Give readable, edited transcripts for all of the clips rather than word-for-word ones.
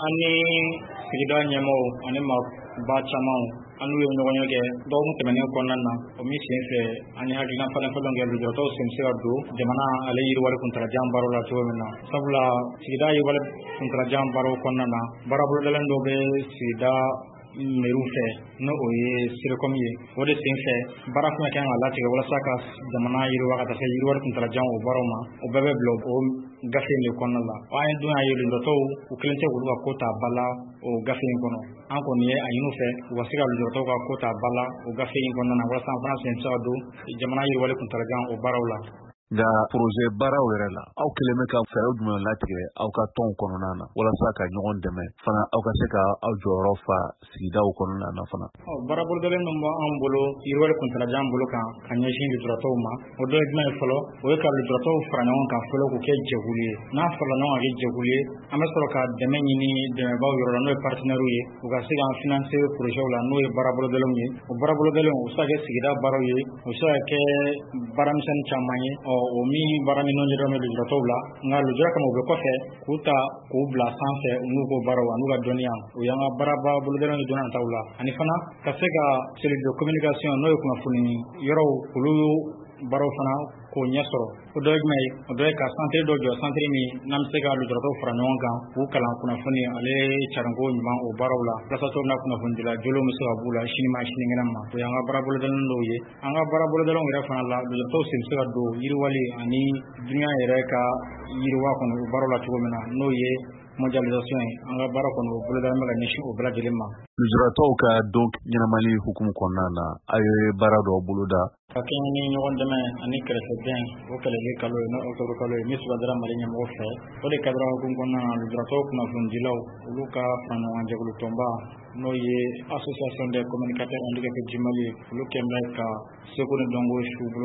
Ani sigida ɲɛmɔgɔw ani ba caman anu ye ɲɔgɔn ye kɛ dɔgɔkun tɛmɛnen kɔnɔna na o min sen fɛ ani hakilina falen kɛ lujuratɔw sen bɛ se ka don jamana ale yiriwali kuntalajan baro la cogo min na sabula sigida yiriwali kuntalajan baro kɔnɔna na baarabolodalen dɔ bɛ sigida mairie fɛ n'o ye Serecom ye o de sen fɛ baara fana kan ka latigɛ walasa ka jamana yiriwa ka taa se yiriwali kuntalajan o baaraw ma o bɛɛ bɛ bila o gafe in de kɔnɔna la an ye don ye lujuratɔw u kelen tɛ olu ka ko ta bala o gafe in kɔnɔ an kɔni ye a ɲini u fɛ u ka se ka lujuratɔw ka ko ta bala o gafe in kɔnɔna na walasa an fana sen se ka don jamana yiriwali kuntalajan o baaraw la. Nka projet baaraw yɛrɛ la aw kelen bɛ ka fɛɛrɛ jumɛn latigɛ aw ka tɔn kɔnɔna na walasa ka ɲɔgɔn dɛmɛ fana aw ka se ka aw jɔyɔrɔ fa sigidaw kɔnɔna na fana. Baarabolodalen min b'an bolo yiriwali kuntalajan bolo kan ka ɲɛsin lujuratɔw ma o dɔ ye jumɛn ye fɔlɔ o ye ka lujuratɔw fara ɲɔgɔn kan fɔlɔ k'u kɛ jɛkulu ye n'a farala ɲɔgɔn kan kɛ jɛkulu ye an bɛ sɔrɔ ka dɛmɛ ɲini dɛmɛbaaw yɔrɔ la n'o ye partenaires ye u ka se k'an financer projets la n'o ye baarabolodalen ye o baarabolodalen o bɛ se ka kɛ sigida baaraw ye o bɛ se ka kɛ baaramisɛnnin caman ye o min baara minnu ɲɛdɔn bɛ lujuratɔw la nka lujura kama u bɛ kɔfɛ k'u ta k'u bila sanfɛ u n'u ko baaraw n'u ka dɔnniya o y'an ka baarabolodalen ye donna taw la ani fana ka se ka cellule de communication n'o ye kunnafoni yɔrɔw olu baaraw fana k'o ɲɛ sɔrɔ o dɔ ye jumɛn ye o dɔ ye ka centre dɔ jɔ centre min n'an bɛ se ka lujuratɔw fara ɲɔgɔn kan k'u kalan kunnafoni ale carinko ɲuman o baaraw la walasa cogo min na kunnafoni dila jolenw bɛ se ka b'u la sini ma sinikɛnɛ ma o y'an ka baarabolodalen dɔw ye an ka baarabolodalen yɛrɛ fana la lujuratɔw sen bɛ se ka don yiriwali ani dunuya yɛrɛ ka yiriwa kɔnɔ o baaraw la cogo min na n'o ye mondialisation ye an ka baara kɔnɔ o bolodalen bɛ ka ɲɛsin o bɛɛ lajɛlen ma. Lujuratɔw ka don ɲɛnamali hukumu kɔnɔna na a ye baara dɔw boloda ka kɛɲɛ ni ɲɔgɔn dɛmɛ ani kɛrɛfɛdɛn o kɛlɛli kalo ye n'o octobre kalo ye min sugandira Mali ɲɛmɔgɔ fɛ o de kadira hukumu kɔnɔna na lujuratɔw kunnafonidilaw olu ka fara ɲɔgɔn jɛkulu tɔnba n'o ye association des communicateurs handicapés du Mali olu kɛmɛ ka seko ni dɔnko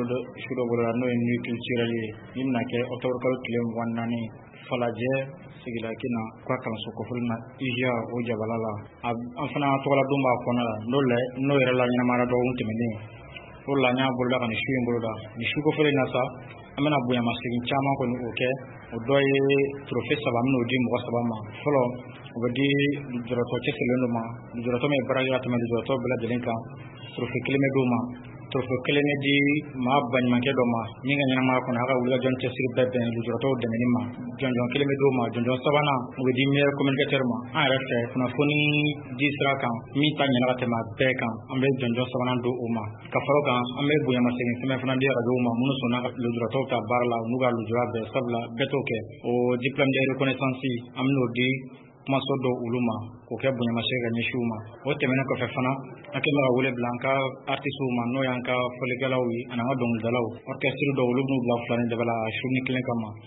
su dɔ bolo la n'o ye nuit culturelle ye min bɛna kɛ octobre kalo tile 24 Falajɛ sigida kina ka kalanso kofɔli na IJA o jabala la an fana tɔgɔla don b'a kɔnɔ la n'o yɛrɛ la ɲɛnamara dɔgɔkun tɛmɛnen o la n y'a boloda ka nin su in boloda nin su kofɔli na sa an bɛna bonyamasegin caman kɔni o kɛ o dɔ ye trophée 3 min'o di mɔgɔ 3 ma fɔlɔ o bɛ di lujuratɔ cɛsirilen dɔ ma lujuratɔ min ye baara kɛ ka tɛmɛ lujuratɔ bɛɛ lajɛlen kan trophée kelen bɛ d'o ma trophée kelen bɛ di maa baɲumankɛ dɔ ma min ka ɲɛnamaya kɔnɔ a ka wulikajɔ ni cɛsiri bɛɛ bɛn lujuratɔw dɛmɛni ma jɔnjɔn kelen bɛ d'o ma jɔnjɔn sabanan o bɛ di meilleur communicateur ma an yɛrɛ fɛ kunnafoni di sira kan min ta ɲɛna ka tɛmɛ a bɛɛ kan an bɛ jɔnjɔn sabanan don o ma ka fara o kan an bɛ bonyamasegin fɛn fana di arajow ma minnu sɔnna ka lujuratɔw ta baara la u n'u ka lujura bɛɛ sabula bɛɛ t'o kɛ o diplôme de reconnaissance an bɛn'o di kumaso dɔw olu ma k'o kɛ bonyamasegin ka ɲɛsin u ma o tɛmɛnen kɔfɛ fana an kɛlen ka wele bila an ka artistes ma n'o y'an ka fɔlikɛlaw ye ani an ka dɔnkilidalaw orchestre dɔw olu b'u bila 2 ni daba la su ni kelen kama